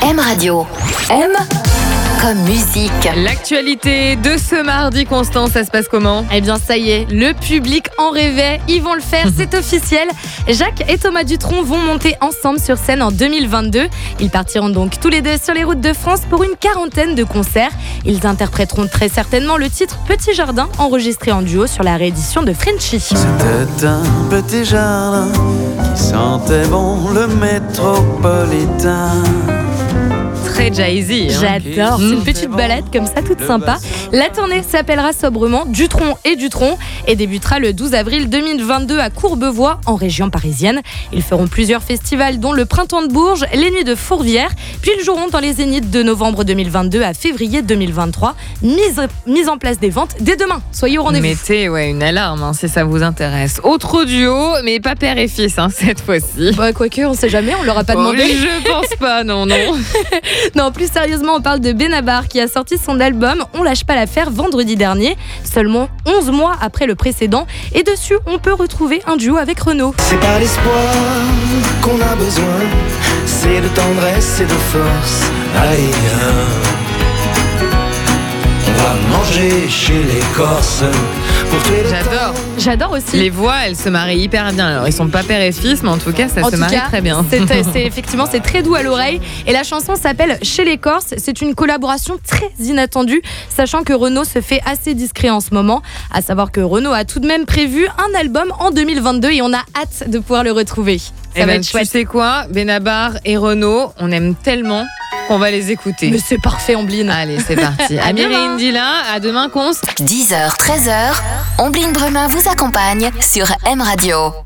M Radio. M comme musique. L'actualité de ce mardi, Constance, ça se passe comment ? Eh bien ça y est, le public en rêvait, ils vont le faire, c'est officiel. Jacques et Thomas Dutronc vont monter ensemble sur scène en 2022. Ils partiront donc tous les deux sur les routes de France pour une 40aine de concerts. Ils interpréteront très certainement le titre Petit Jardin, enregistré en duo sur la réédition de Frenchy. C'était un petit jardin qui sentait bon le métropolitain. Très jazzy. J'adore, c'est une petite balade comme ça, toute sympa. La tournée s'appellera sobrement Dutronc et Dutronc et débutera le 12 avril 2022 à Courbevoie, en région parisienne. Ils feront plusieurs festivals, dont le Printemps de Bourges, les Nuits de Fourvière, puis ils joueront dans les Zéniths de novembre 2022 à février 2023. Mise en place des ventes dès demain. Soyez au rendez-vous. Mettez une alarme si ça vous intéresse. Autre duo, mais pas père et fils cette fois-ci. Quoique, on sait jamais, on leur a pas demandé. Je pense pas, non. Non, plus sérieusement, on parle de Benabar qui a sorti son album On lâche pas l'affaire vendredi dernier, seulement 11 mois après le précédent. Et dessus, on peut retrouver un duo avec Renaud. C'est pas l'espoir qu'on a besoin, c'est de tendresse et de force. Allez, viens, on va manger chez les Corses. J'adore aussi. Les voix, elles se marient hyper bien. Alors, ils sont pas père et fils, mais en tout cas, ça se marie très bien. Effectivement, c'est très doux à l'oreille. Et la chanson s'appelle Chez les Corses. C'est une collaboration très inattendue, sachant que Renaud se fait assez discret en ce moment. À savoir que Renaud a tout de même prévu un album en 2022 et on a hâte de pouvoir le retrouver. Ça va être chouette. Tu sais quoi, Benabar et Renaud, on aime tellement qu'on va les écouter. Mais c'est parfait, Ombline. Allez, c'est parti. Amir et Indila, à demain, Const. 10h, 13h, Ombline Bremin vous accompagne sur M Radio.